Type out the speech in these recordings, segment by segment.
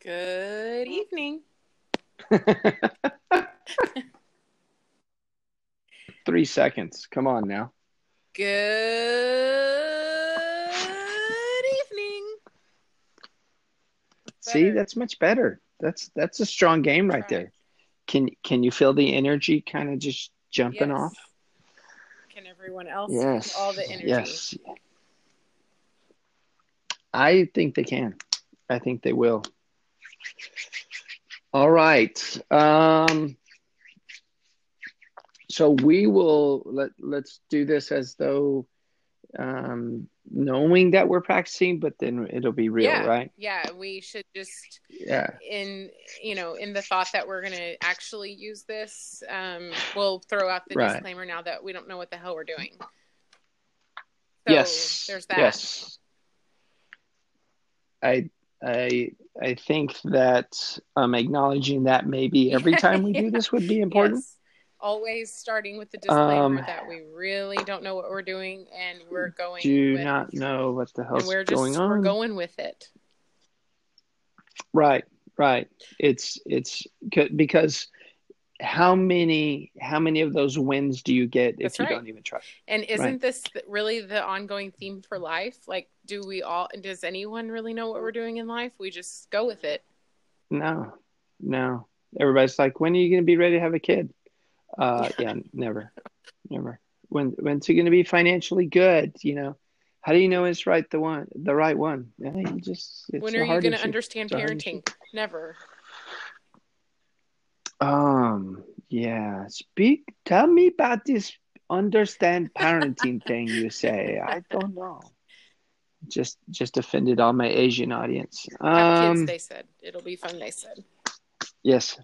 Good evening. 3 seconds. Come on now. Good evening. See, that's much better. That's a strong game right there. Can you feel the energy kind of just jumping off? Can everyone else Yes. feel all the energy? Yes. I think they can. I think they will. All right. So we will let's do this as though knowing that we're practicing, but then it'll be real, right? Yeah, we should just in the thought that we're going to actually use this, we'll throw out the disclaimer now that we don't know what the hell we're doing. So yes. There's that. Yes. I think that acknowledging that maybe every time we do this would be important. Yes. Always starting with the disclaimer that we really don't know what we're doing and we're going not know what the hell's going on. We're going with it. Right. It's because how many of those wins do you get if you don't even try? And isn't this really the ongoing theme for life? Like, does anyone really know what we're doing in life? We just go with it. No. Everybody's like, when are you going to be ready to have a kid? Yeah, never. When's he going to be financially good? How do you know it's the right one? Yeah, when are you going to understand parenting? Never. Yeah. Tell me about this understand parenting thing you say. I don't know. Just offended all my Asian audience. Have kids, they said. It'll be fun, they said. Yes.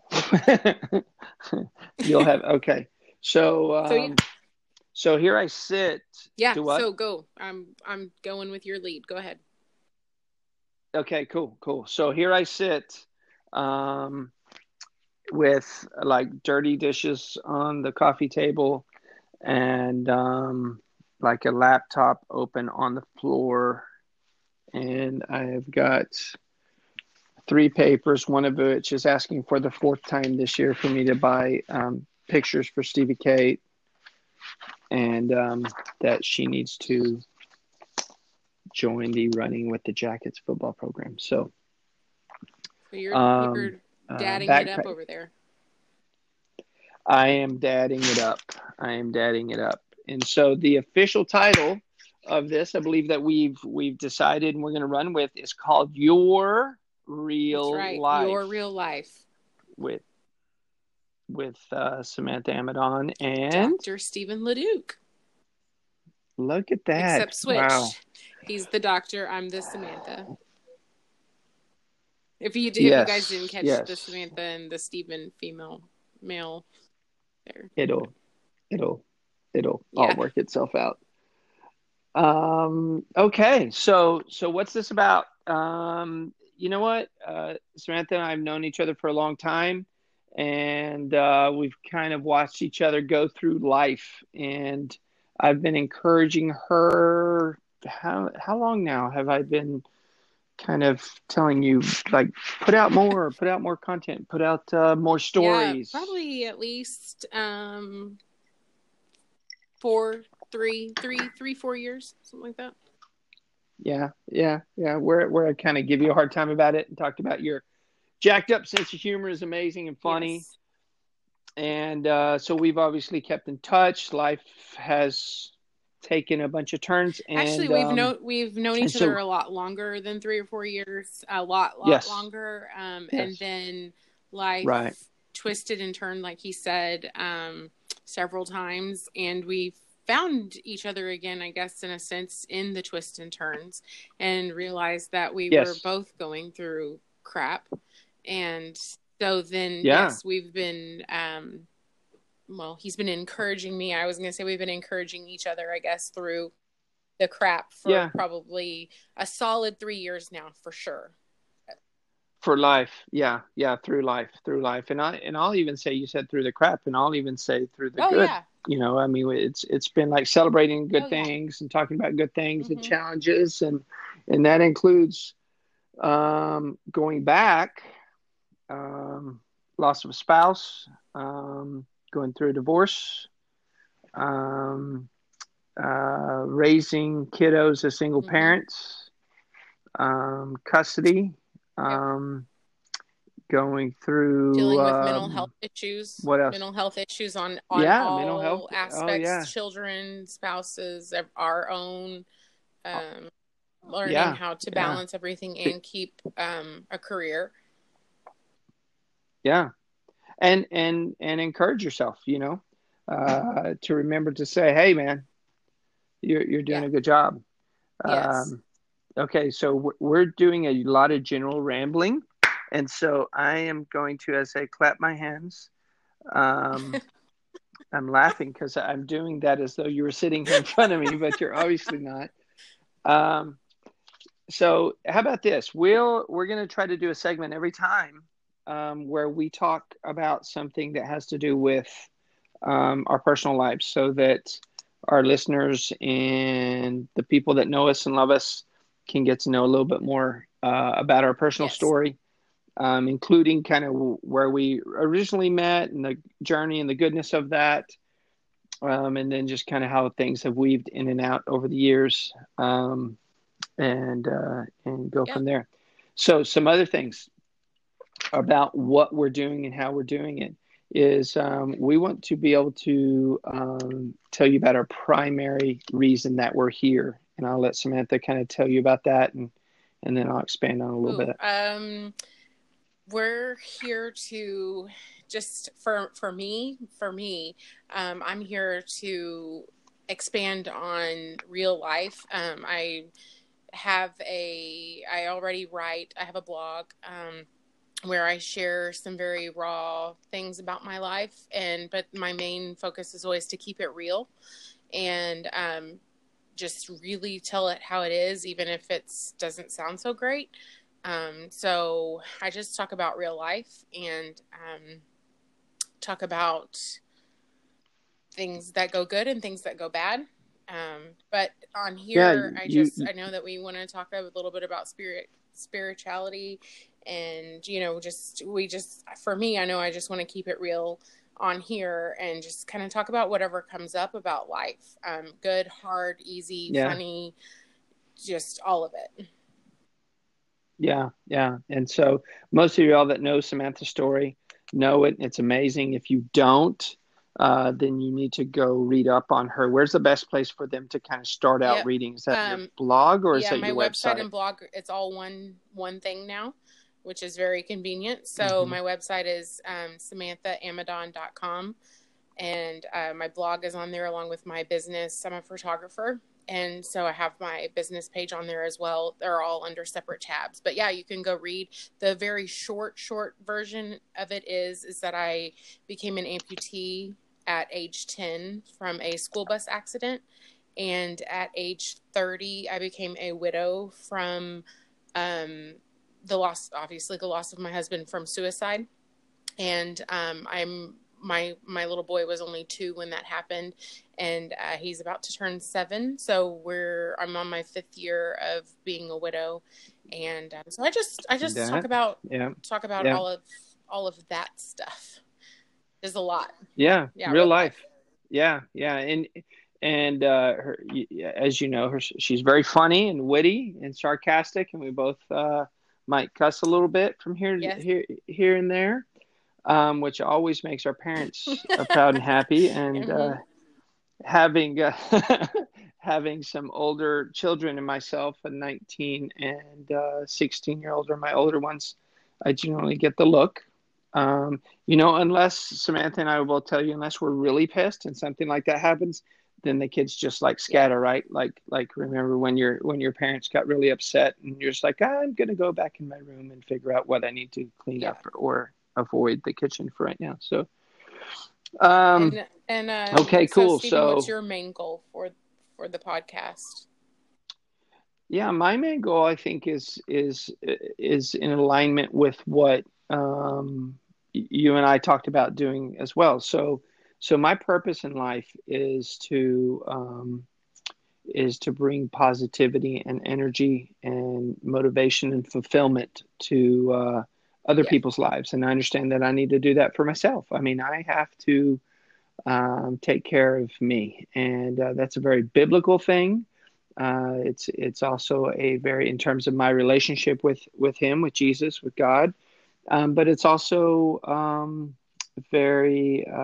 You'll have, okay. So here I sit. Yeah, so go. I'm going with your lead. Go ahead. Okay, cool. So here I sit with like dirty dishes on the coffee table and like a laptop open on the floor. And I've got 3 papers, one of which is asking for the 4th time this year for me to buy pictures for Stevie Kate, and that she needs to join the Running with the Jackets football program. So you're dadding it up over there. I am dadding it up. And so the official title of this, I believe that we've decided and we're going to run with, is called Your Real Life. Your Real Life. With Samantha Amadon and Dr. Stephen LeDuc. Look at that. Except switch. Wow. He's the doctor. I'm the Samantha. If you guys didn't catch the Samantha and the Stephen male there. It'll all work itself out. Okay. So what's this about? You know what? Samantha and I have known each other for a long time, and we've kind of watched each other go through life, and I've been encouraging her. How long now have I been kind of telling you, like, put out more content, put out more stories? Yeah, probably at least 4 years, something like that. Yeah. Where I kind of give you a hard time about it and talked about your jacked up sense of humor is amazing and funny. Yes. And so we've obviously kept in touch. Life has taken a bunch of turns. And, actually, we've known each other a lot longer than 3 or 4 years. A lot longer. And then life twisted and turned, like he said, several times, and we found each other again, I guess, in a sense, in the twists and turns, and realized that we were both going through crap. And so then, we've been, he's been encouraging me. I was going to say we've been encouraging each other, I guess, through the crap for probably a solid 3 years now, for sure. For life. Yeah. Through life. And I'll even say, you said through the crap, and I'll even say through the good. Yeah. I mean, it's been like celebrating good things and talking about good things and challenges. And that includes Going back, loss of a spouse, going through a divorce, raising kiddos as single parents, custody, going through dealing with mental health issues. What else? Mental health issues on all mental health aspects, children, spouses, our own, learning how to balance everything and keep a career. Yeah. And encourage yourself, to remember to say, hey man, you're doing a good job. Yes. Okay. So we're doing a lot of general rambling. And so I am going to, as I clap my hands, I'm laughing because I'm doing that as though you were sitting here in front of me, but you're obviously not. So how about this? We're going to try to do a segment every time where we talk about something that has to do with our personal lives, so that our listeners and the people that know us and love us can get to know a little bit more about our personal story. Including kind of where we originally met and the journey and the goodness of that. And then just kind of how things have weaved in and out over the years, and go from there. So some other things about what we're doing and how we're doing it is we want to be able to tell you about our primary reason that we're here. And I'll let Samantha kind of tell you about that, and then I'll expand on a little bit. We're here to just for me, I'm here to expand on real life. I already write. I have a blog where I share some very raw things about my life, but my main focus is always to keep it real and just really tell it how it is, even if it doesn't sound so great. So I just talk about real life and talk about things that go good and things that go bad. But on here, I know that we want to talk a little bit about spirituality, and for me, I know I just want to keep it real on here and just kind of talk about whatever comes up about life. Good, hard, easy, funny, just all of it. Yeah. And so most of y'all that know Samantha's story know it. It's amazing. If you don't, then you need to go read up on her. Where's the best place for them to kind of start out reading? Is that your blog or is that your website? Yeah, my website and blog, it's all one thing now, which is very convenient. So my website is SamanthaAmadon.com, and my blog is on there along with my business. I'm a photographer. And so I have my business page on there as well. They're all under separate tabs. But yeah, you can go read. The very short version of it is that I became an amputee at age 10 from a school bus accident. And at age 30, I became a widow from the loss of my husband from suicide. And my little boy was only 2 when that happened, and he's about to turn 7. So I'm on my 5th year of being a widow, and so I just talk about all of that stuff. There's a lot. Yeah, real life. Yeah, and her, as you know, she's very funny and witty and sarcastic, and we both might cuss a little bit from here and there. Which always makes our parents proud and happy. And having some older children and myself, a 19 and 16-year-old are my older ones, I generally get the look. Unless Samantha and I will tell you, unless we're really pissed and something like that happens, then the kids just like scatter, right? Like remember when your parents got really upset and you're just like, I'm going to go back in my room and figure out what I need to clean up or avoid the kitchen for right now. So, okay, cool. So, Stephen, what's your main goal for the podcast? Yeah, my main goal, I think, is in alignment with what you and I talked about doing as well. So my purpose in life is to is to bring positivity and energy and motivation and fulfillment to other people's lives. And I understand that I need to do that for myself. I mean, I have to take care of me, and that's a very biblical thing. It's also a very, in terms of my relationship with Him, with Jesus, with God, but it's also very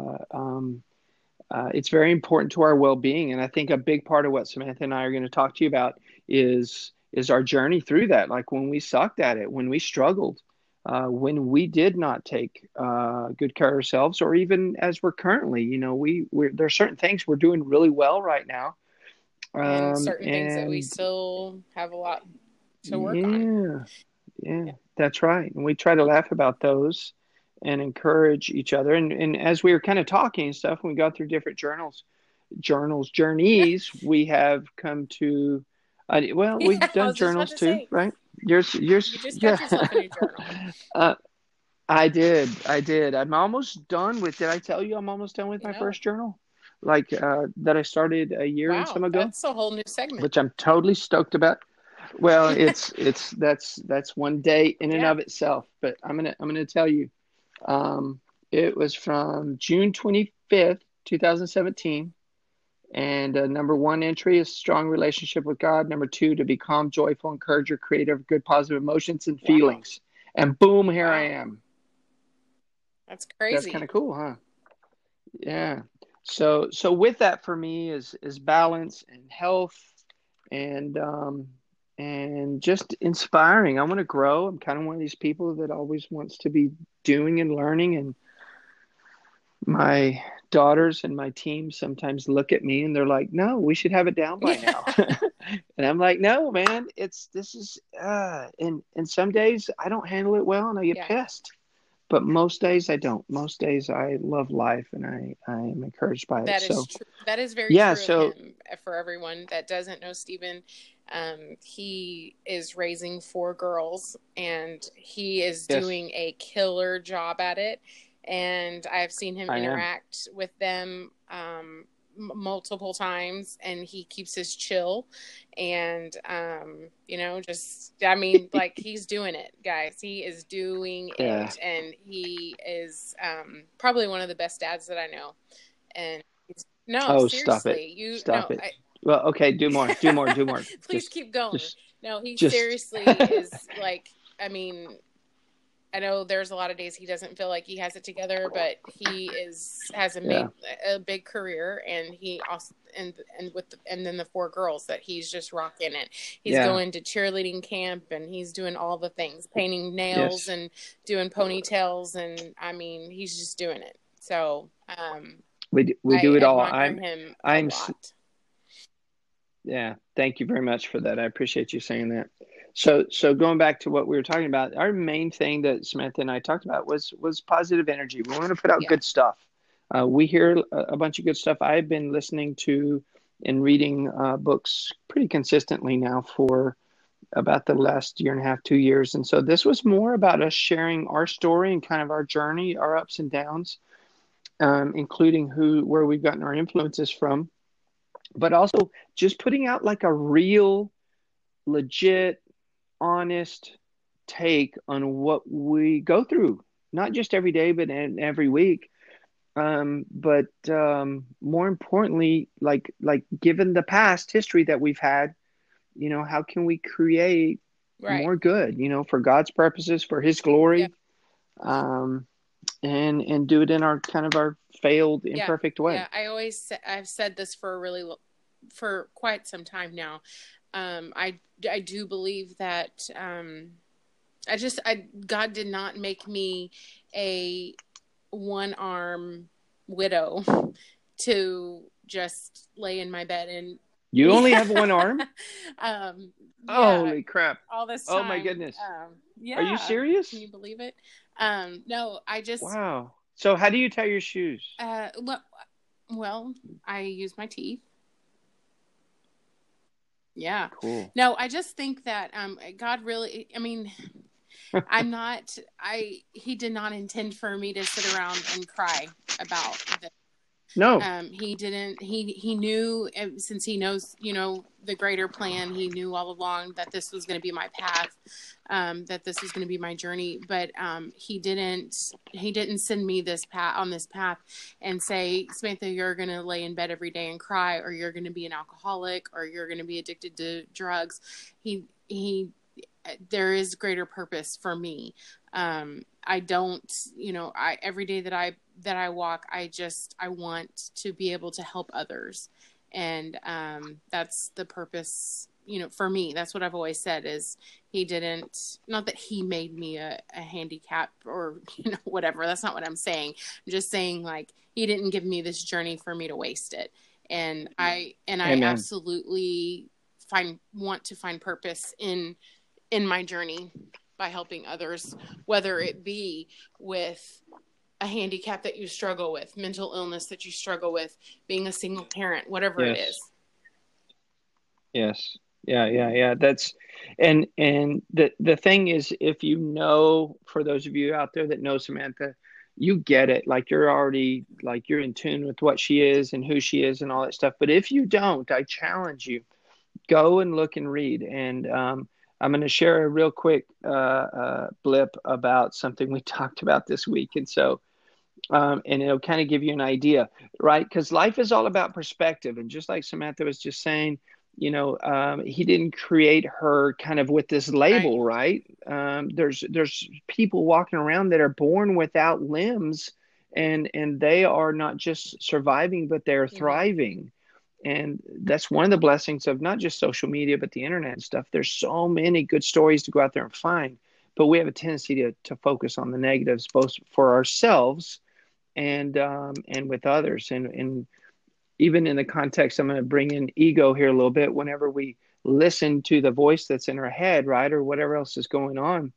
it's very important to our well-being. And I think a big part of what Samantha and I are going to talk to you about is our journey through that. Like when we sucked at it, when we struggled, when we did not take good care of ourselves, or even as we're currently, there are certain things we're doing really well right now. And certain things that we still have a lot to work on. Yeah, that's right. And we try to laugh about those and encourage each other. And as we were kind of talking and stuff, when we got through different journeys, we have come to, we've done journals too, right? You just got yourself a new journal. I did. I'm almost done with, did I tell you I'm almost done with my first journal? Like, that I started a year and some ago. That's a whole new segment. Which I'm totally stoked about. Well, that's one day in and of itself, but I'm gonna tell you, it was from June 25th, 2017, and number one entry is strong relationship with God. Number two, to be calm, joyful, encourager, creative, good, positive emotions and feelings. And boom, here I am. That's crazy. That's kind of cool, huh? Yeah. So with that, for me is balance and health and just inspiring. I want to grow. I'm kind of one of these people that always wants to be doing and learning. And my daughters and my team sometimes look at me and they're like, "No, we should have it down by now." And I'm like, "No, man, and some days I don't handle it well and I get pissed. But most days I don't. Most days I love life and I am encouraged by it." That is true. That is very true of him. For everyone that doesn't know Stephen, he is raising 4 girls and he is doing a killer job at it. And I've seen him interact with them multiple times, and he keeps his chill. And like, he's doing it, guys. He is doing it, and he is probably one of the best dads that I know. And seriously, stop it. Stop it. Well, okay, do more. Please keep going. He seriously is like, I mean, I know there's a lot of days he doesn't feel like he has it together, but he has a big career, and he also and then the 4 girls that he's just rocking it. He's going to cheerleading camp, and he's doing all the things, painting nails and doing ponytails, and I mean, he's just doing it. So we do it all. I'm a lot. Yeah, thank you very much for that. I appreciate you saying that. So going back to what we were talking about, our main thing that Samantha and I talked about was positive energy. We want to put out good stuff. We hear a bunch of good stuff. I've been listening to and reading books pretty consistently now for about the last year and a half, 2 years. And so this was more about us sharing our story and kind of our journey, our ups and downs, including where we've gotten our influences from, but also just putting out like a real, legit, honest take on what we go through, not just every day, but every week. But more importantly, like given the past history that we've had, how can we create more good, for God's purposes, for His glory, and do it in our kind of our failed, imperfect way. Yeah, I've said this for quite some time now. I do believe that God did not make me a one-arm widow to just lay in my bed and you only have one arm. Holy crap! All this time. Oh my goodness! Are you serious? Can you believe it? No, I just wow. So how do you tie your shoes? Well, I use my teeth. Yeah. Cool. No, I just think that God really, I mean, he did not intend for me to sit around and cry about this. No. He knew, since he knows, the greater plan, he knew all along that this was going to be my path, that this was going to be my journey. But he didn't send me this path and say, Samantha, you're going to lay in bed every day and cry, or you're going to be an alcoholic, or you're going to be addicted to drugs. There is greater purpose for me. I don't, every day that I walk, I want to be able to help others. And, that's the purpose, for me. That's what I've always said is not that he made me a handicap or, whatever. That's not what I'm saying. I'm just saying, like, he didn't give me this journey for me to waste it. And I absolutely want to find purpose in my journey by helping others, whether it be with a handicap that you struggle with, mental illness that you struggle with, being a single parent, whatever it is. Yes. Yeah. That's, and the thing is, if for those of you out there that know Samantha, you get it. Like, you're already, like, you're in tune with what she is and who she is and all that stuff. But if you don't, I challenge you, go and look and read. And, I'm going to share a real quick blip about something we talked about this week. And so, and it'll kind of give you an idea, right? Because life is all about perspective. And just like Samantha was just saying, he didn't create her kind of with this label, right? There's people walking around that are born without limbs, and they are not just surviving, but they're thriving. And that's one of the blessings of not just social media, but the internet and stuff. There's so many good stories to go out there and find, but we have a tendency to focus on the negatives, both for ourselves and with others. And even in the context, I'm going to bring in ego here a little bit. Whenever we listen to the voice that's in our head, right, or whatever else is going on,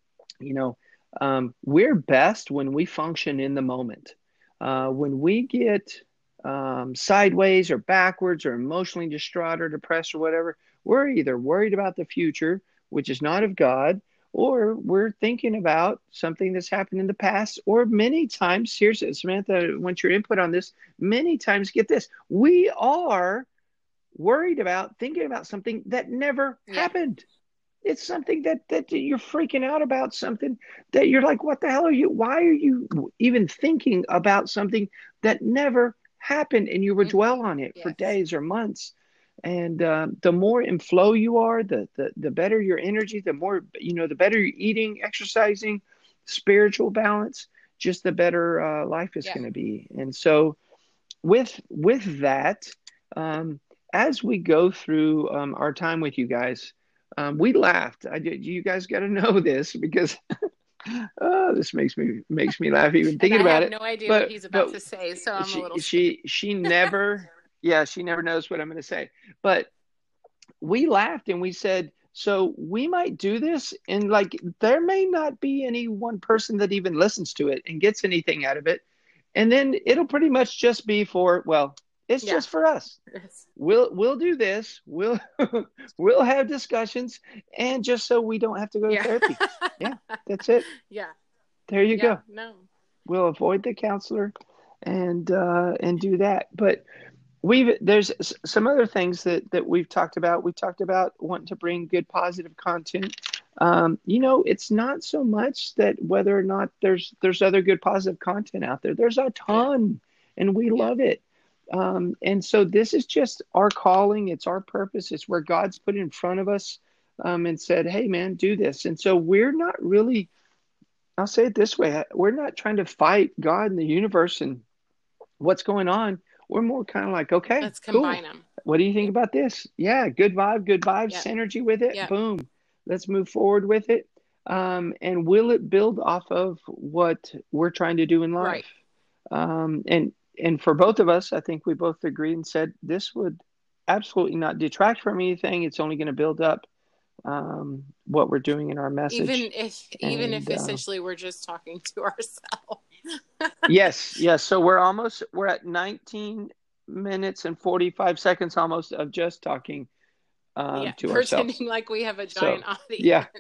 we're best when we function in the moment. When we get sideways or backwards or emotionally distraught or depressed or whatever, we're either worried about the future, which is not of God, or we're thinking about something that's happened in the past. Or many times, here's Samantha, I want your input on this. Many times, get this, we are worried about, thinking about something that never happened. It's something that you're freaking out about, something that you're like, what the hell are you? Why are you even thinking about something that never happened? And you would dwell on it for days or months. And the more in flow you are, the better your energy, the more, the better you're eating, exercising, spiritual balance, just the better life is going to be. And so with that, as we go through our time with you guys, we laughed. You guys got to know this, because this makes me laugh even thinking about it. I have no idea what he's about to say, so I'm a little. She never, she never knows what I'm going to say. But we laughed and we said, so we might do this, and like there may not be any one person that even listens to it and gets anything out of it, and then it'll pretty much just be it's just for us. We'll do this. We'll have discussions, and just so we don't have to go to therapy. Yeah, that's it. Yeah. There you go. No. We'll avoid the counselor and do that. But there's some other things that we've talked about. We talked about wanting to bring good, positive content. It's not so much that whether or not there's other good, positive content out there. There's a ton, and we love it. And so this is just our calling. It's our purpose. It's where God's put in front of us and said, hey, man, do this. And so we're not really, I'll say it this way, we're not trying to fight God and the universe and what's going on. We're more kind of like, okay, let's combine them. What do you think about this? Yeah, good vibes, synergy with it. Boom. Let's move forward with it. And will it build off of what we're trying to do in life? Right. And for both of us, I think we both agreed and said this would absolutely not detract from anything. It's only going to build up what we're doing in our message. Even if essentially we're just talking to ourselves. Yes. So we're at 19 minutes and 45 seconds almost of just talking to ourselves. Pretending like we have a giant audience. Yeah.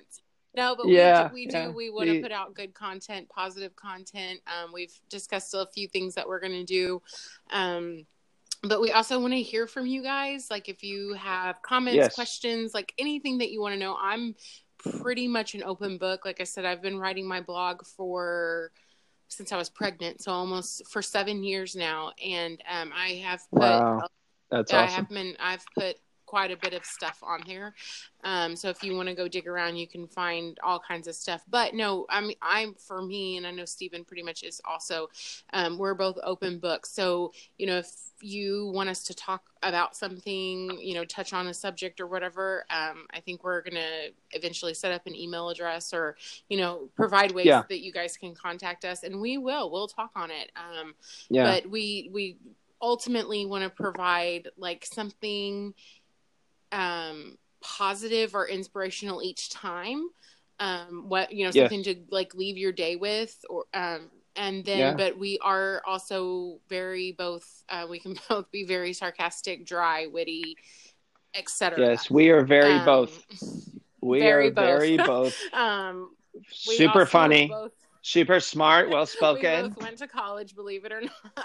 No, but yeah, we want to put out good content, positive content. We've discussed a few things that we're going to do. But we also want to hear from you guys. Like if you have comments, questions, like anything that you want to know. I'm pretty much an open book. Like I said, I've been writing my blog since I was pregnant. So almost for 7 years now. And I have put, wow, that's awesome. I've put quite a bit of stuff on there. So if you want to go dig around, you can find all kinds of stuff. But no, I mean, for me, and I know Stephen pretty much is also, we're both open books. So, if you want us to talk about something, touch on a subject or whatever, I think we're going to eventually set up an email address or, provide ways that you guys can contact us, and we'll talk on it. But we ultimately want to provide like something positive or inspirational each time, something to like leave your day with, or and then but we are also we can both be very sarcastic, dry, witty, etc. Yes, we are very both. We are very both. Super funny, super smart, well spoken. We both went to college, believe it or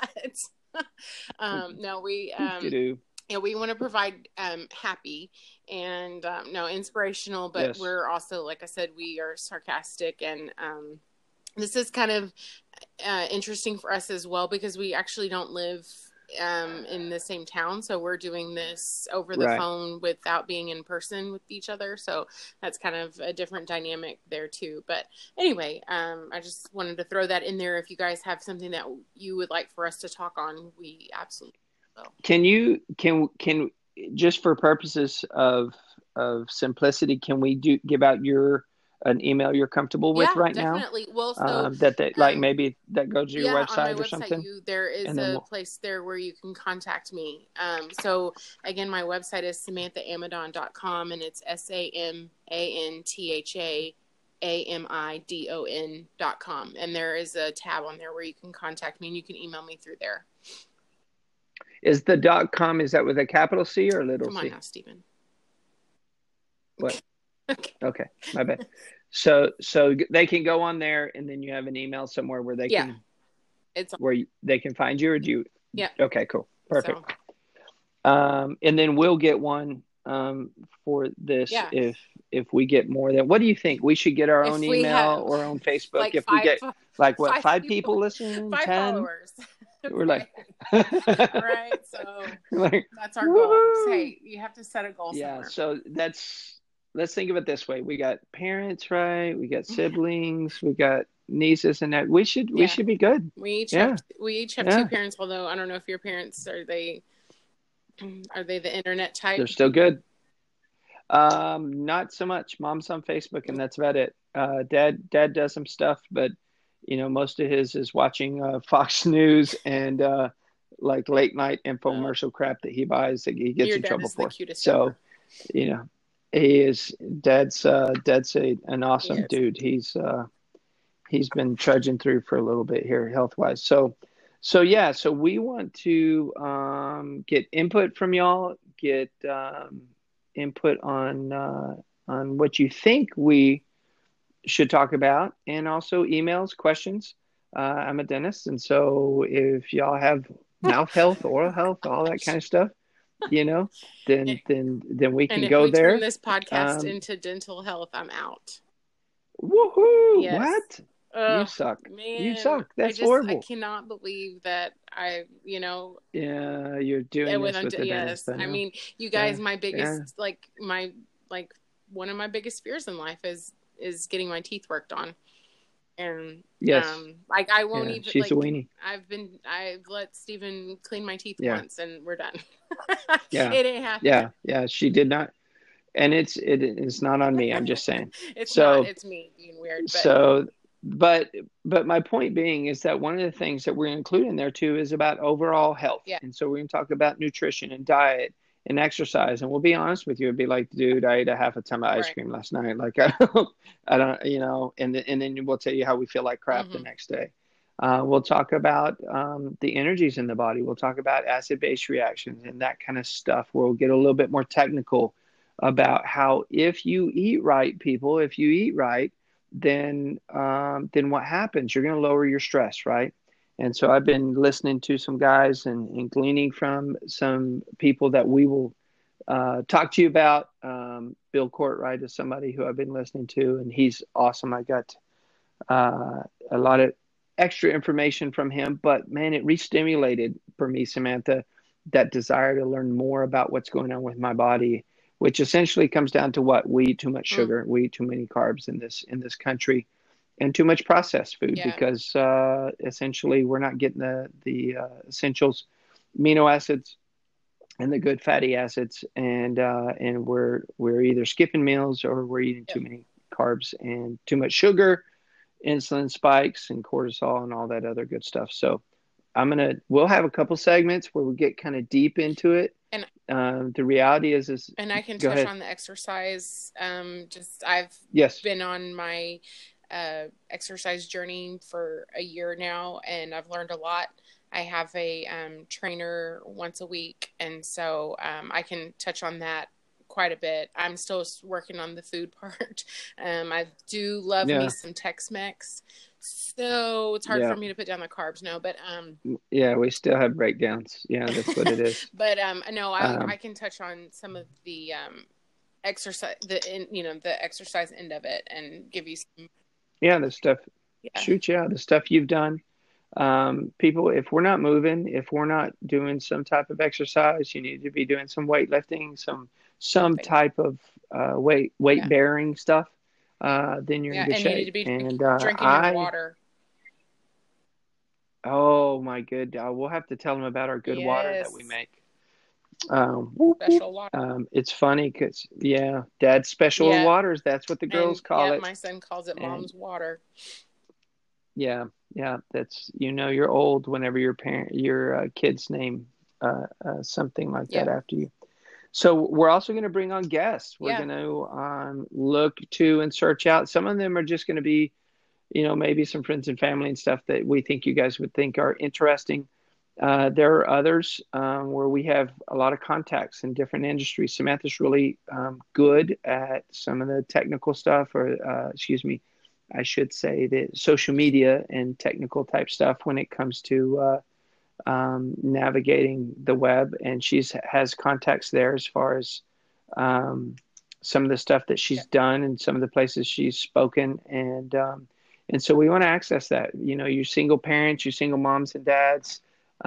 not. No, we we want to provide happy and inspirational, but we're also, like I said, we are sarcastic, and this is kind of interesting for us as well because we actually don't live in the same town, so we're doing this over the phone without being in person with each other, so that's kind of a different dynamic there too. But anyway, I just wanted to throw that in there. If you guys have something that you would like for us to talk on, we absolutely will. Can just for purposes of simplicity, can we give out an email you're comfortable with right definitely. now? Well, so like maybe that goes to your website on my or something. There is a place there where you can contact me. So again, my website is SamanthaAmadon.com, and it's SamanthaAmadon.com, and there is a tab on there where you can contact me, and you can email me through there. Is the .com, is that with a capital C or a little C? Come on now, Stephen. What? Okay, my bad. So they can go on there, and then you have an email somewhere where they can, they can find you, or do you? Yeah. Okay, cool, perfect. So. And then we'll get one for this if we get more than. What do you think? We should get our own email or our own Facebook like if we get five people listening, 10 followers. We're like, right. So that's our goal. Hey, you have to set a goal somewhere. Yeah. So let's think of it this way. We got parents, right? We got siblings, we got nieces, and that we should be good. We each have two parents, although I don't know if your parents are they the internet type? They're still good. Not so much. Mom's on Facebook, and that's about it. Dad does some stuff, but most of his is watching Fox News and like late night infomercial crap that he buys that he gets in trouble for. So, he is Dad's an awesome dude. He's been trudging through for a little bit here health wise. So we want to get input from y'all, get input on what you think we should talk about, and also emails, questions. I'm a dentist, and so if y'all have mouth health, oral health, all that kind of stuff, then we can go there. Turn this podcast into dental health, I'm out. Woohoo! Yes. What? You suck. Man, you suck. That's horrible. I cannot believe that Yeah, you're doing this with the dentist. I mean, you guys, my biggest one of my biggest fears in life is getting my teeth worked on. And I won't even. She's a weenie. I've let Stephen clean my teeth once, and we're done. Yeah, it ain't happening. Yeah, she did not, and it's not on me. I'm just saying. It's me being weird. But my point being is that one of the things that we're going to include in there too is about overall health, and so we're going to talk about nutrition and diet and exercise. And we'll be honest with you, it'd be like, dude, I ate a half a ton of ice cream last night. Like I don't, and then we'll tell you how we feel like crap the next day. We'll talk about the energies in the body. We'll talk about acid-base reactions and that kind of stuff. We'll get a little bit more technical about how if you eat right, people, if you eat right, then what happens? You're going to lower your stress, right? And so I've been listening to some guys and gleaning from some people that we will talk to you about. Bill Courtwright is somebody who I've been listening to, and he's awesome. I got a lot of extra information from him, but man, it re-stimulated for me, Samantha, that desire to learn more about what's going on with my body, which essentially comes down to what? We eat too much sugar, we eat too many carbs in this country, and too much processed food because essentially we're not getting the essentials, amino acids, and the good fatty acids, and we're either skipping meals or we're eating too many carbs and too much sugar, insulin spikes, and cortisol, and all that other good stuff. So we'll have a couple segments where we get kind of deep into it. And the reality is, and I can touch on the exercise. I've been on my exercise journey for a year now, and I've learned a lot. I have a trainer once a week, and so I can touch on that quite a bit. I'm still working on the food part. I do love me some Tex-Mex, so it's hard for me to put down the carbs now. But we still have breakdowns. Yeah, that's what it is. But no, I can touch on some of the exercise, the exercise end of it, and give you some. Yeah, the stuff. The stuff you've done. People, if we're not moving, if we're not doing some type of exercise, you need to be doing some weightlifting, some type of weight bearing stuff. Then you're in good shape. You need to be drinking your water. Oh my good! We'll have to tell them about our good water that we make. Special water. It's funny because Dad's special waters. That's what the girls call it. My son calls it Mom's water. Yeah, that's you're old whenever your kids name something like that after you. So we're also going to bring on guests. We're going to look to and search out. Some of them are just going to be, maybe some friends and family and stuff that we think you guys would think are interesting. There are others where we have a lot of contacts in different industries. Samantha's really good at some of the technical stuff, or I should say the social media and technical type stuff when it comes to navigating the web. And has contacts there as far as some of the stuff that she's done and some of the places she's spoken. And so we want to access that. You single parents, you single moms and dads,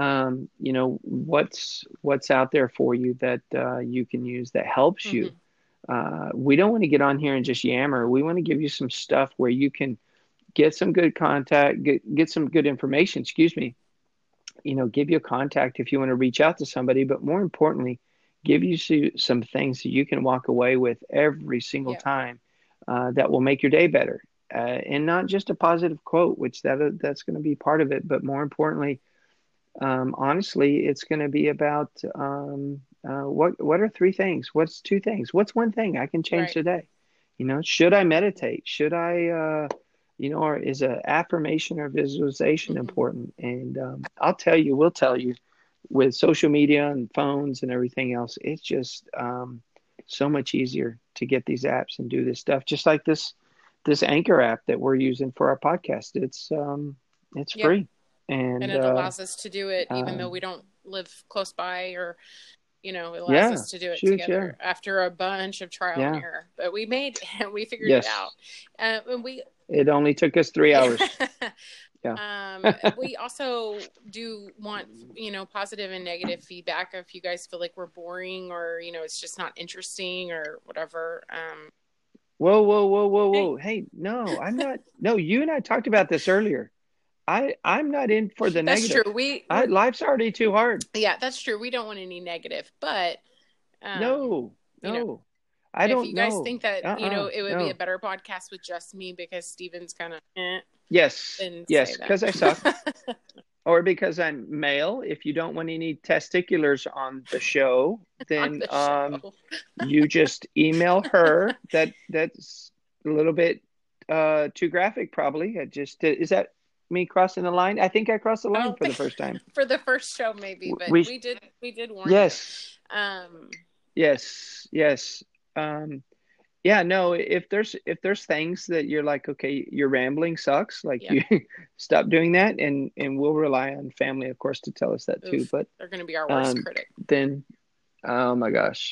what's out there for you that you can use that helps you. We don't want to get on here and just yammer. We want to give you some stuff where you can get some good contact, get some good information, give you a contact if you want to reach out to somebody, but more importantly, give you some things that you can walk away with every single time that will make your day better. And not just a positive quote, which that's going to be part of it, but more importantly, honestly, it's going to be about what are 3 things? What's 2 things? What's 1 thing I can change today? Should I meditate? Should I, or is an affirmation or visualization important? And we'll tell you, with social media and phones and everything else, it's just so much easier to get these apps and do this stuff. Just like this Anchor app that we're using for our podcast. It's free. And it allows us to do it even though we don't live close by, or it allows us to do it together after a bunch of trial and error. But we figured it out. It only took us 3 hours. We also do want positive and negative feedback if you guys feel like we're boring, or it's just not interesting or whatever. Whoa. Hey, no, I'm not. No, you and I talked about this earlier. I'm not in for the negative. That's true. Life's already too hard. Yeah, that's true. We don't want any negative, but no. I don't know. If you guys think that it would be a better podcast with just me because Steven's kind of yes, because I suck, or because I'm male. If you don't want any testiculars on the show, then you just email her. That's a little bit too graphic, probably. Is that me crossing the line? I think I crossed the line for the first time. For the first show, maybe, but we did warn you. Yes. Yes. Yeah, no, if there's things that you're like, okay, your rambling sucks, like you stop doing that, and we'll rely on family, of course, to tell us that too. But they're going to be our worst critic. Then, oh my gosh.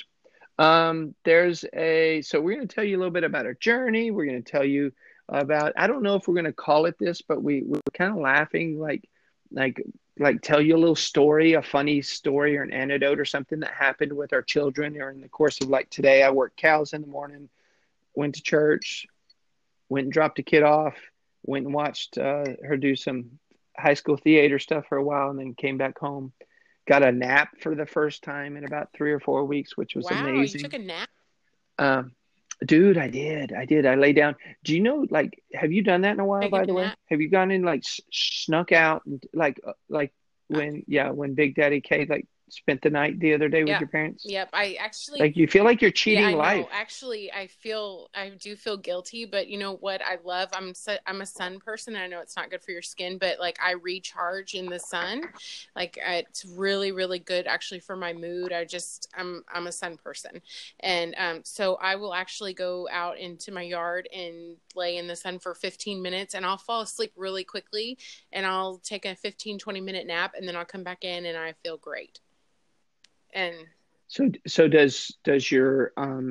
So we're going to tell you a little bit about our journey. We're going to tell you about, I don't know if we're going to call it this, but we're kind of laughing, like, tell you a little story, a funny story or an anecdote or something that happened with our children or in the course of like today. I worked cows in the morning, went to church, went and dropped a kid off, went and watched her do some high school theater stuff for a while, and then came back home. Got a nap for the first time in about 3 or 4 weeks, which was amazing. You took a nap? Dude, I did. I lay down. Do you know, like, have you done that in a while, by the way? Have you gone in, like, snuck out, and like when Big Daddy K, like, spent the night the other day with your parents? Yep. I actually, like, you feel like you're cheating life. Actually, I do feel guilty, but you know what I love? I'm a sun person. I know it's not good for your skin, but like I recharge in the sun. Like it's really, really good actually for my mood. I'm a sun person. And so I will actually go out into my yard and lay in the sun for 15 minutes, and I'll fall asleep really quickly, and I'll take a 15-20 minute nap, and then I'll come back in and I feel great. And so does your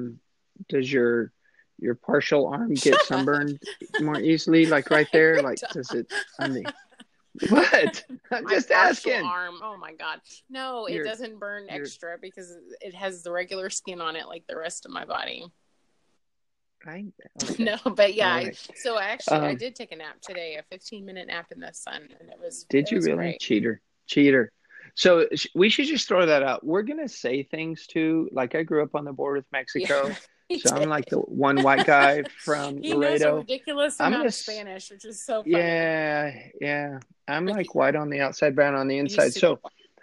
partial arm get sunburned more easily, like right there? Like, does it? I mean, what? I'm just asking. Arm. Oh my God. No, it doesn't burn extra because it has the regular skin on it like the rest of my body. Okay. No, but yeah. Right. I did take a nap today, a 15-minute nap in the sun, and it was. Did you really? Great. Cheater. So we should just throw that out. We're going to say things too. Like, I grew up on the border with Mexico. So I'm like the one white guy from he Laredo. Knows a ridiculous amount of Spanish, which is so funny. Yeah. I'm like white on the outside, brown on the inside. So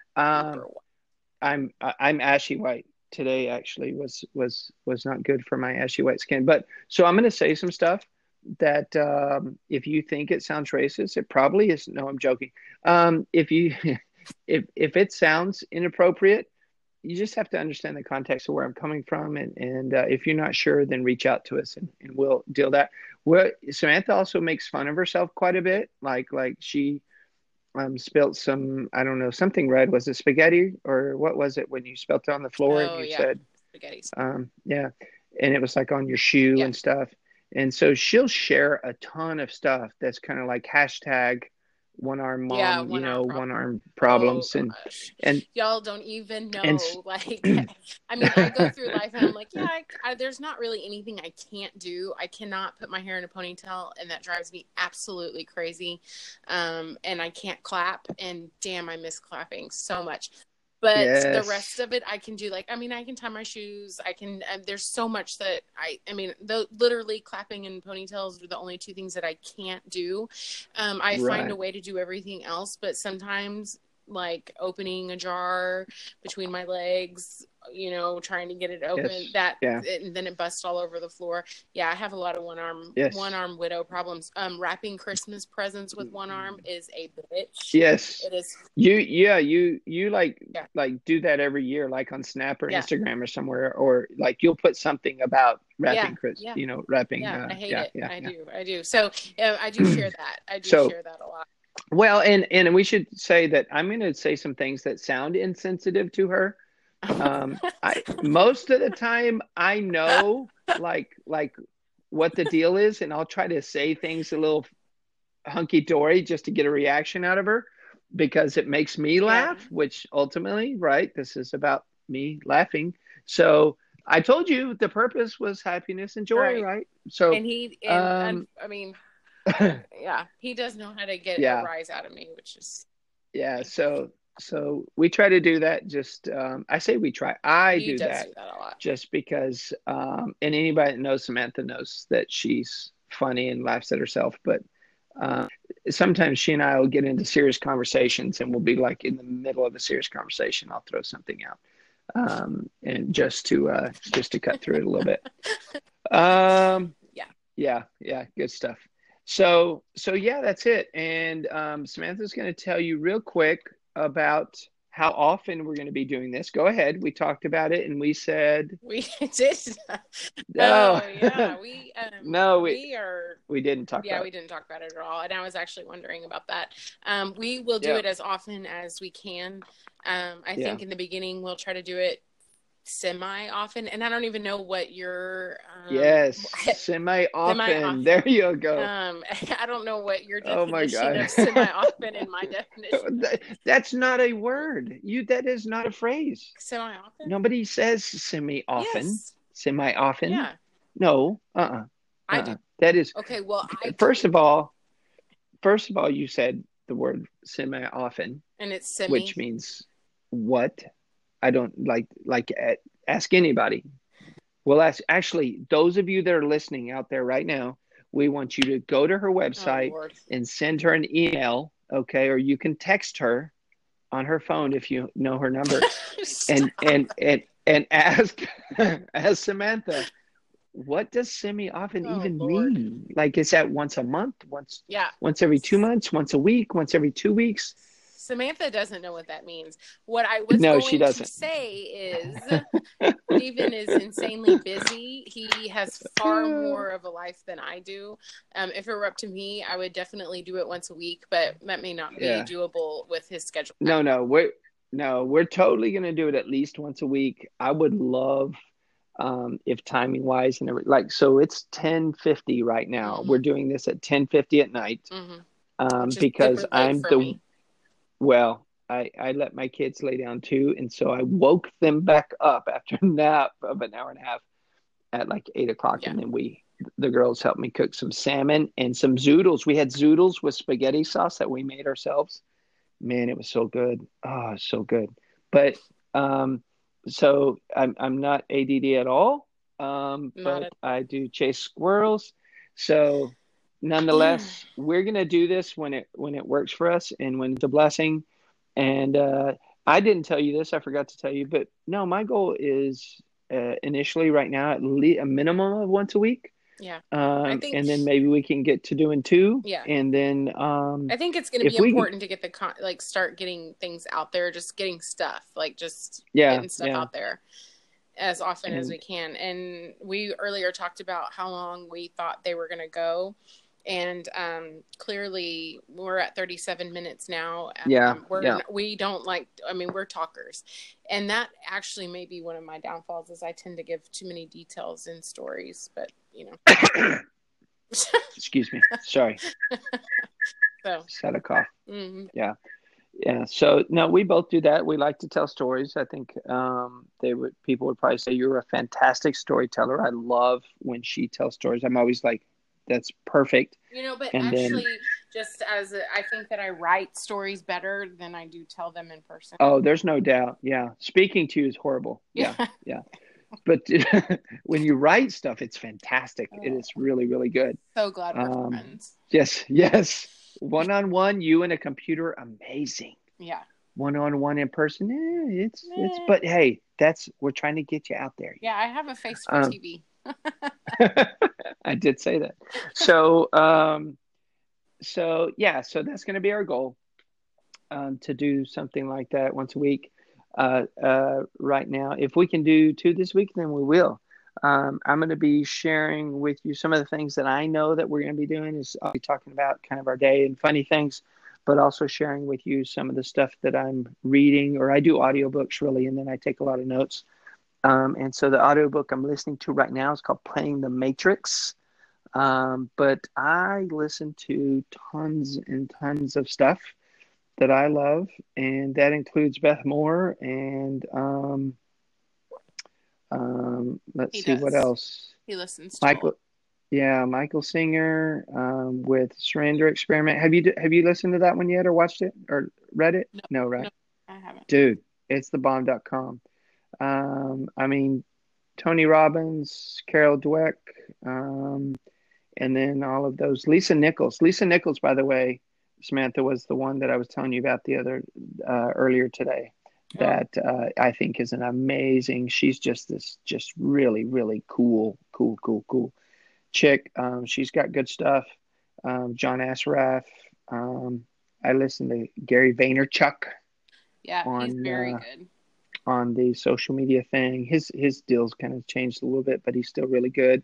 I'm ashy white. Today actually was not good for my ashy white skin. But so I'm going to say some stuff that if you think it sounds racist, it probably is. No, I'm joking. If it sounds inappropriate, you just have to understand the context of where I'm coming from. And if you're not sure, then reach out to us and we'll deal that. Samantha also makes fun of herself quite a bit. Like she spilt some, I don't know, something red. Was it spaghetti or what was it when you spilt it on the floor and you said spaghetti? Yeah. And it was like on your shoe and stuff. And so she'll share a ton of stuff that's kind of like hashtag one arm mom, one arm problems. And y'all don't even know. Like, I mean, I go through life and I'm like, there's not really anything I can't do. I cannot put my hair in a ponytail, and that drives me absolutely crazy. And I can't clap, and damn, I miss clapping so much. But the rest of it I can do. Like, I mean, I can tie my shoes. I can, there's so much that literally clapping and ponytails are the only two things that I can't do. I find a way to do everything else, but sometimes like opening a jar between my legs, trying to get it open, and then it busts all over the floor. Yeah, I have a lot of one arm widow problems. Wrapping Christmas presents with one arm is a bitch. Yes, it is. You like do that every year, like on Snap or Instagram or somewhere, or like you'll put something about wrapping Christmas. Wrapping. I hate it. I do. So I do share that. I do share that a lot. Well, and we should say that I'm going to say some things that sound insensitive to her. Most of the time I know like what the deal is, and I'll try to say things a little hunky dory just to get a reaction out of her because it makes me laugh, which ultimately, right, this is about me laughing. So I told you the purpose was happiness and joy, right? So I mean he does know how to get a rise out of me, which is so we try to do that. Just I say we try. I do that a lot, just because. And anybody that knows Samantha knows that she's funny and laughs at herself. But sometimes she and I will get into serious conversations, and we'll be like in the middle of a serious conversation, I'll throw something out, and just to cut through it a little bit. Yeah, good stuff. So yeah, that's it. And Samantha's going to tell you real quick about how often we're going to be doing this. Go ahead. We talked about it, and we said we did. No. Oh yeah, no, we didn't talk. Yeah, about we didn't talk about it at all, and I was actually wondering about that. We will do it as often as we can. I think in the beginning we'll try to do it semi-often, and I don't even know what your semi-often. There you go. I don't know what your definition of semi-often in my definition. That's not a word. That is not a phrase. Semi-often. Nobody says semi-often. Yes. Semi-often. Yeah. No. I do. That is okay. Well, first of all, you said the word semi-often, and it's semi, which means what? I don't ask anybody. Well, actually, those of you that are listening out there right now, we want you to go to her website and send her an email, okay? Or you can text her on her phone if you know her number, and ask Samantha, what does semi-often even mean? Like, is that once a month? Once every 2 months? Once a week? Once every 2 weeks? Samantha doesn't know what that means. What I was going to say is Stephen is insanely busy. He has far more of a life than I do. If it were up to me, I would definitely do it once a week, but that may not be doable with his schedule. No, we're totally going to do it at least once a week. I would love if timing wise and everything, so it's 10:50 right now. Mm-hmm. We're doing this at 10:50 at night. Mm-hmm. Because I'm well, I let my kids lay down too. And so I woke them back up after a nap of an hour and a half at like 8 o'clock. Yeah. And then the girls helped me cook some salmon and some zoodles. We had zoodles with spaghetti sauce that we made ourselves. Man, it was so good. Oh, so good. But, so I'm not ADD at all. But I do chase squirrels. So nonetheless, we're going to do this when it works for us and when it's a blessing. And I didn't tell you this. I forgot to tell you. But no, my goal is initially right now at least a minimum of once a week. Yeah. I think, and then maybe we can get to doing 2. Yeah. And then I think it's going to be important to get start getting things out there, just getting stuff, getting stuff out there as often as we can. And we earlier talked about how long we thought they were going to go. And clearly we're at 37 minutes now. We don't we're talkers. And that actually may be one of my downfalls is I tend to give too many details in stories, but Excuse me. Sorry. Just had a cough. Mm-hmm. Yeah. Yeah. So no, we both do that. We like to tell stories. I think people would probably say you're a fantastic storyteller. I love when she tells stories. I'm always like, that's perfect. But I think that I write stories better than I do tell them in person. Oh, there's no doubt. Yeah. Speaking to you is horrible. Yeah. Yeah. But when you write stuff, it's fantastic. Oh. It is really, really good. So glad we're friends. Yes. One-on-one, you and a computer, amazing. Yeah. One-on-one in person, but hey, we're trying to get you out there. Yeah, I have a face for TV. I did say that. So that's going to be our goal, to do something like that once a week. Right now, if we can do 2 this week, then we will. I'm going to be sharing with you some of the things that I know that we're going to be doing. I'll be talking about kind of our day and funny things, but also sharing with you some of the stuff that I'm reading, or I do audiobooks really, and then I take a lot of notes. And so the audiobook I'm listening to right now is called Playing the Matrix. But I listen to tons and tons of stuff that I love, and that includes Beth Moore and let's see what else. He listens to Michael Singer with Surrender Experiment. Have you listened to that one yet, or watched it, or read it? No, right? No, I haven't. Dude, it's thebomb.com. Tony Robbins, Carol Dweck, and then all of those. Lisa Nichols, by the way, Samantha, was the one that I was telling you about the other earlier today. That I think is an amazing. She's just really, really cool chick. She's got good stuff. John Assaraf. I listen to Gary Vaynerchuk. Yeah, he's very good on the social media thing. His deal's kind of changed a little bit, but he's still really good.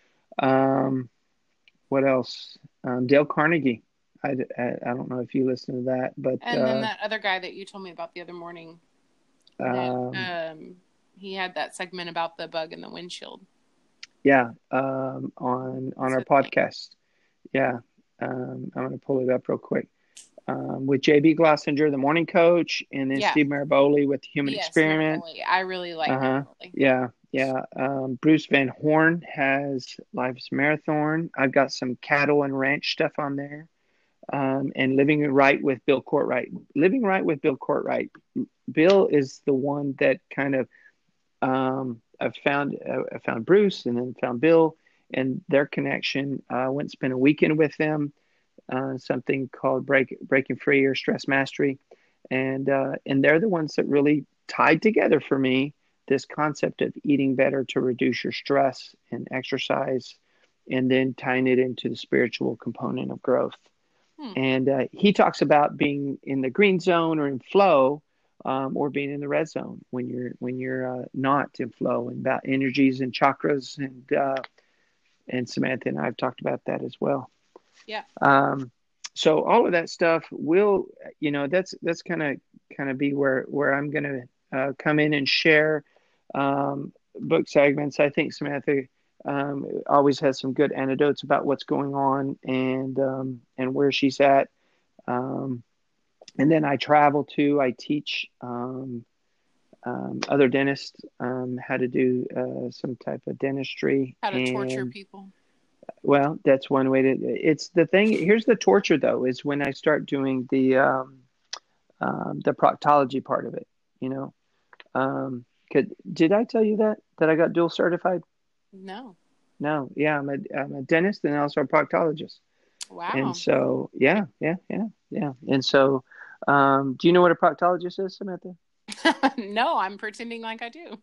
What else? Dale Carnegie. I don't know if you listen to that, but and then that other guy that you told me about the other morning. That, he had that segment about the bug in the windshield. Yeah, on our podcast. Yeah, I'm going to pull it up real quick. With JB Glossinger, the morning coach, and then Steve Maraboli with Human Experiment. Maraboli. I really like Maraboli. Yeah. Bruce Van Horn has Life's Marathon. I've got some cattle and ranch stuff on there. And Living Right with Bill Courtwright. Living Right with Bill Courtwright. Bill is the one that kind of I found Bruce and then found Bill and their connection. I went and spent a weekend with them. Something called Breaking Free or Stress Mastery, and they're the ones that really tied together for me this concept of eating better to reduce your stress and exercise, and then tying it into the spiritual component of growth. And he talks about being in the green zone or in flow, or being in the red zone when you're not in flow, and about energies and chakras, and Samantha and I have talked about that as well. Yeah. So all of that stuff will, that's kind of be where I'm going to come in and share book segments. I think Samantha always has some good anecdotes about what's going on and where she's at. And then I travel too. I teach other dentists how to do some type of dentistry. How to torture people. Well, that's one way to. It's the thing. Here's the torture, though, is when I start doing the proctology part of it. Did I tell you that I got dual certified? No. Yeah, I'm a dentist and also a proctologist. Wow. And so, yeah. And so, do you know what a proctologist is, Samantha? No, I'm pretending like I do.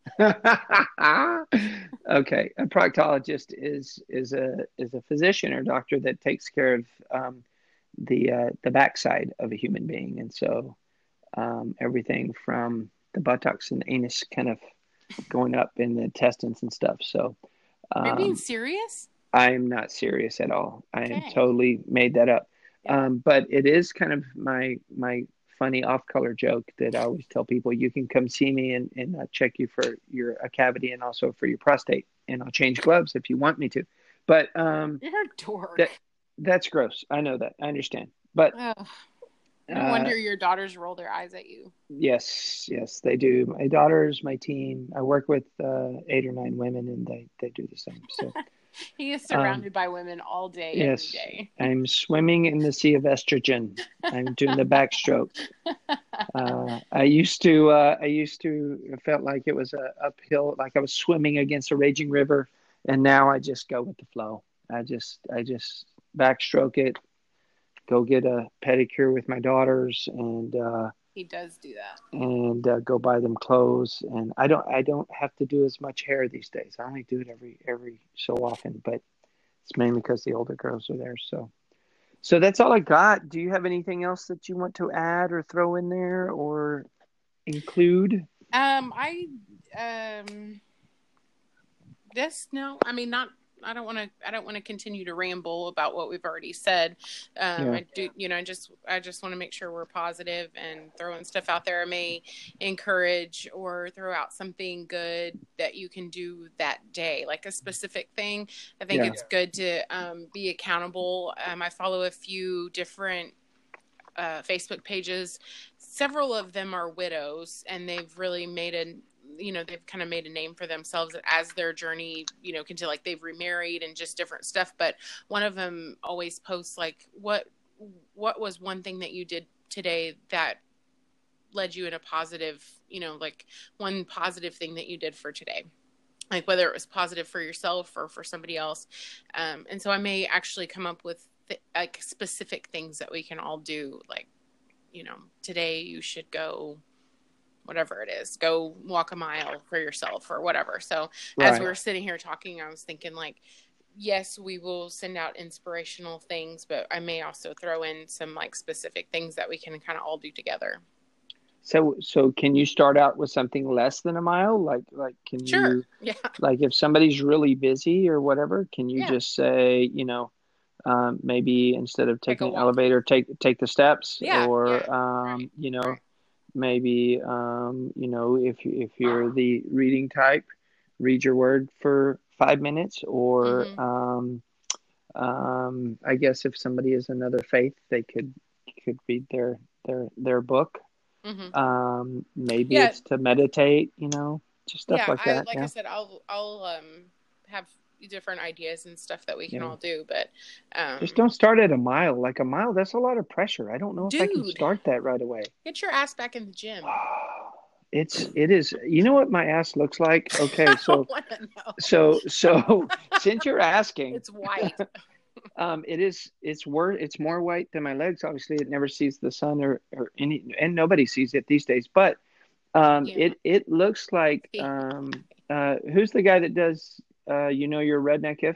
Okay, a proctologist is a physician or doctor that takes care of the backside of a human being, and so everything from the buttocks and the anus kind of going up in the intestines and stuff. So, are you being serious? I am not serious at all. I am totally made that up. Yeah. But it is kind of my funny off-color joke that I always tell people: you can come see me and check you for a cavity and also for your prostate, and I'll change gloves if you want me to. But you're a dork. That's gross. I know that. I understand. But no wonder your daughters roll their eyes at you. Yes, they do. My daughters, my team. I work with 8 or 9 women, and they do the same. So. He is surrounded by women all day, yes, every day. I'm swimming in the sea of estrogen. I'm doing the backstroke. I used to it felt like it was a uphill, like I was swimming against a raging river, and now I just go with the flow. I just backstroke it, go get a pedicure with my daughters, and he does do that, and go buy them clothes. And I don't have to do as much hair these days. I only do it every so often, but it's mainly because the older girls are there. So that's all I got. Do you have anything else that you want to add or throw in there or include? I don't want to continue to ramble about what we've already said. I do, I just want to make sure we're positive and throwing stuff out there. I may encourage or throw out something good that you can do that day, like a specific thing. I think it's good to be accountable. I follow a few different Facebook pages. Several of them are widows, and they've really they've kind of made a name for themselves as their journey, continue, like they've remarried and just different stuff. But one of them always posts like, what was one thing that you did today that led you in a positive, like one positive thing that you did for today, like whether it was positive for yourself or for somebody else. And so I may actually come up with like specific things that we can all do. Like, today you should go, whatever it is, go walk a mile for yourself or whatever. So as we were sitting here talking, I was thinking like, yes, we will send out inspirational things, but I may also throw in some like specific things that we can kind of all do together. So can you start out with something less than a mile? Can sure. you, yeah. Like if somebody's really busy or whatever, can you just say, maybe instead of taking an elevator, take the steps, or right. right. Maybe if you're the reading type, read your word for 5 minutes, or I guess if somebody is another faith, they could read their book. Maybe it's to meditate, just stuff like that. I said, I'll have different ideas and stuff that we can all do, but just don't start at a mile. Like a mile, that's a lot of pressure. I don't know if I can start that right away. Get your ass back in the gym. It is. You know what my ass looks like? Okay, so since you're asking, it's white. It's more white than my legs. Obviously, it never sees the sun or and nobody sees it these days. But it looks like who's the guy that does your redneck if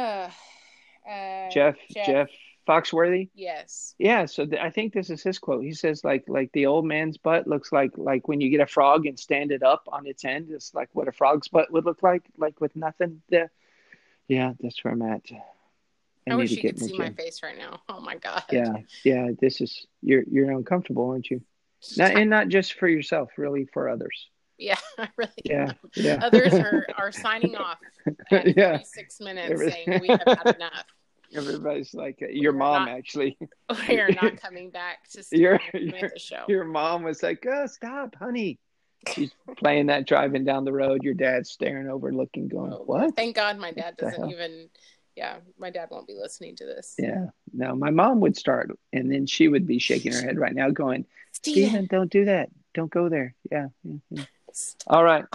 Jeff Foxworthy? Yes. Yeah. So I think this is his quote. He says like the old man's butt looks like when you get a frog and stand it up on its end. It's like what a frog's butt would look like with nothing there. Yeah, that's where I'm at. I wish you could see my face right now. Oh my God. Yeah. This is you're uncomfortable, aren't you? Not just for yourself, really for others. Yeah, I really. Yeah. Others are signing off at 36 minutes, saying we have had enough. Everybody's like your mom, actually. We are not coming back to the show. Your mom was like, "Oh, stop, honey." She's playing that driving down the road. Your dad's staring over, looking, going, "What?" Thank God my dad doesn't even. Yeah, my dad won't be listening to this. Yeah, no, my mom would start, and then she would be shaking her head right now, going, "Stephen, don't do that. Don't go there." Yeah. All right.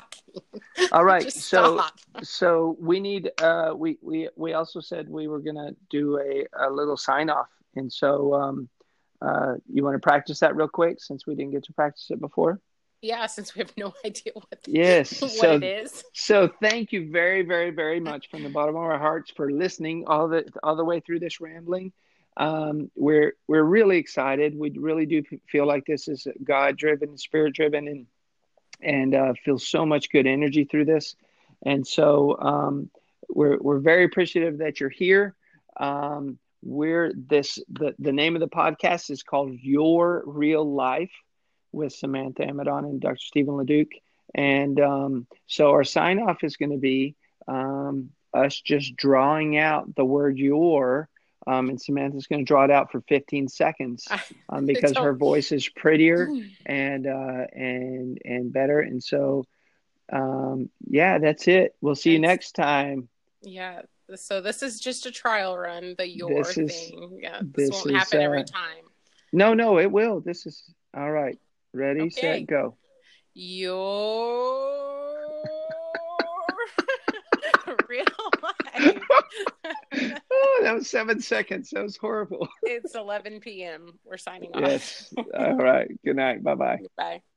So we need. We also said we were gonna do a little sign off, and so you want to practice that real quick since we didn't get to practice it before. Yeah, since we have no idea what it is. So thank you very, very, very much from the bottom of our hearts for listening all the way through this rambling. We're really excited. We really do feel like this is God-driven, Spirit-driven, and feel so much good energy through this. And so we're very appreciative that you're here. The name of the podcast is called Your Real Life, with Samantha Amadon and Dr. Stephen LeDuc. And so our sign off is going to be us just drawing out the word your, and Samantha's going to draw it out for 15 seconds because her voice is prettier and better. And so, that's it. We'll see you next time. Yeah. So this is just a trial run, the your thing. Yeah. This won't happen every time. No, it will. This is all right. Ready, set, go. Your real life. Oh, that was 7 seconds. That was horrible. It's 11 p.m. We're signing off. Yes. All right. Good night. Bye-bye. Bye.